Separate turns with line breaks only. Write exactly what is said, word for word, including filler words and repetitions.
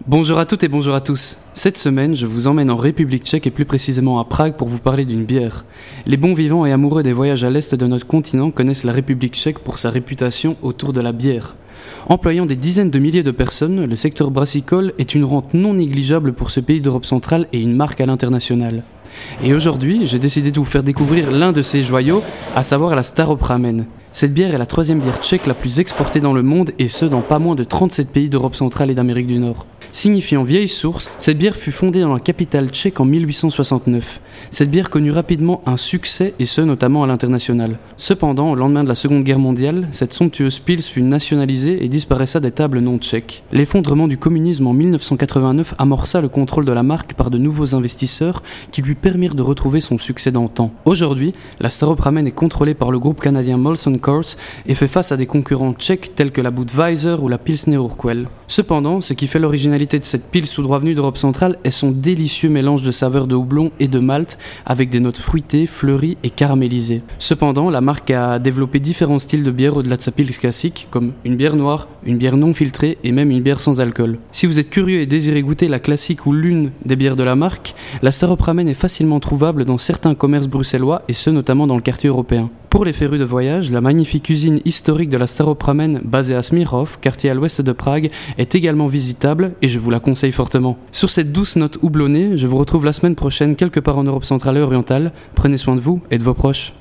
Bonjour à toutes et bonjour à tous. Cette semaine, je vous emmène en République tchèque et plus précisément à Prague pour vous parler d'une bière. Les bons vivants et amoureux des voyages à l'est de notre continent connaissent la République tchèque pour sa réputation autour de la bière. Employant des dizaines de milliers de personnes, le secteur brassicole est une rente non négligeable pour ce pays d'Europe centrale et une marque à l'international. Et aujourd'hui, j'ai décidé de vous faire découvrir l'un de ces joyaux, à savoir la Staropramen. Cette bière est la troisième bière tchèque la plus exportée dans le monde et ce dans pas moins de trente-sept pays d'Europe centrale et d'Amérique du Nord. Signifiant vieille source, cette bière fut fondée dans la capitale tchèque en mille huit cent soixante-neuf. Cette bière connut rapidement un succès et ce notamment à l'international. Cependant, au lendemain de la Seconde Guerre mondiale, cette somptueuse pils fut nationalisée et disparaissa des tables non tchèques. L'effondrement du communisme en mille neuf cent quatre-vingt-neuf amorça le contrôle de la marque par de nouveaux investisseurs qui lui permirent de retrouver son succès d'antan. Aujourd'hui, la Staropramen est contrôlée par le groupe canadien Molson Coors et fait face à des concurrents tchèques tels que la Budweiser ou la Pilsner Urquell. Cependant, ce qui fait l'originalité de cette pils tout droit venue d'Europe centrale est son délicieux mélange de saveurs de houblon et de malt avec des notes fruitées, fleuries et caramélisées. Cependant, la marque a développé différents styles de bière au-delà de sa pils classique, comme une bière noire, une bière non filtrée et même une bière sans alcool. Si vous êtes curieux et désirez goûter la classique ou l'une des bières de la marque, la Staropramen est facilement trouvable dans certains commerces bruxellois et ce notamment dans le quartier européen. Pour les férus de voyage, la magnifique usine historique de la Staropramen, basée à Smíchov, quartier à l'ouest de Prague, est également visitable et je vous la conseille fortement. Sur cette douce note houblonnée, je vous retrouve la semaine prochaine quelque part en Europe centrale et orientale. Prenez soin de vous et de vos proches.